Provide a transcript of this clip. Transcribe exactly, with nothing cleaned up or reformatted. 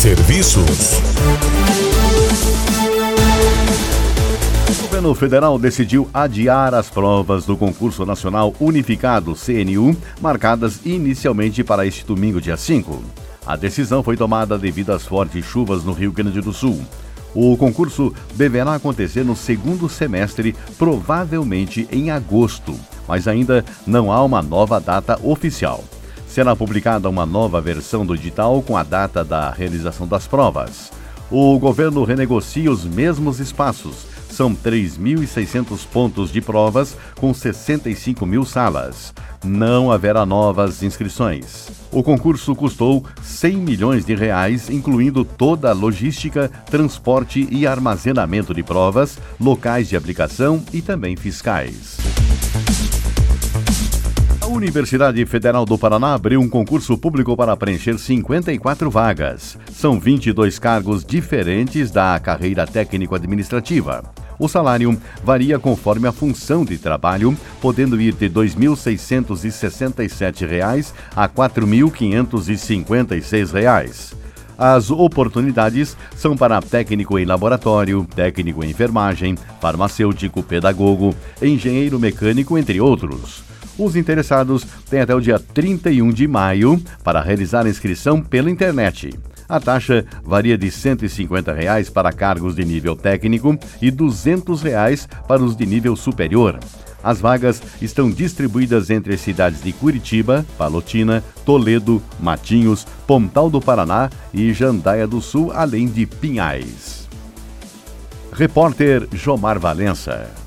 Serviços. O governo federal decidiu adiar as provas do Concurso Nacional Unificado C N U, marcadas inicialmente para este domingo, dia cinco. A decisão foi tomada devido às fortes chuvas no Rio Grande do Sul. O concurso deverá acontecer no segundo semestre, provavelmente em agosto, mas ainda não há uma nova data oficial. Será publicada uma nova versão do edital com a data da realização das provas. O governo renegocia os mesmos espaços. São três mil e seiscentos pontos de provas com sessenta e cinco mil salas. Não haverá novas inscrições. O concurso custou cem milhões de reais, incluindo toda a logística, transporte e armazenamento de provas, locais de aplicação e também fiscais. A Universidade Federal do Paraná abriu um concurso público para preencher cinquenta e quatro vagas. São vinte e dois cargos diferentes da carreira técnico-administrativa. O salário varia conforme a função de trabalho, podendo ir de dois mil seiscentos e sessenta e sete reais a quatro mil quinhentos e cinquenta e seis reais. As oportunidades são para técnico em laboratório, técnico em enfermagem, farmacêutico, pedagogo, engenheiro mecânico, entre outros. Os interessados têm até o dia trinta e um de maio para realizar a inscrição pela internet. A taxa varia de cento e cinquenta reais para cargos de nível técnico e duzentos reais para os de nível superior. As vagas estão distribuídas entre as cidades de Curitiba, Palotina, Toledo, Matinhos, Pontal do Paraná e Jandaia do Sul, além de Pinhais. Repórter Jomar Valença.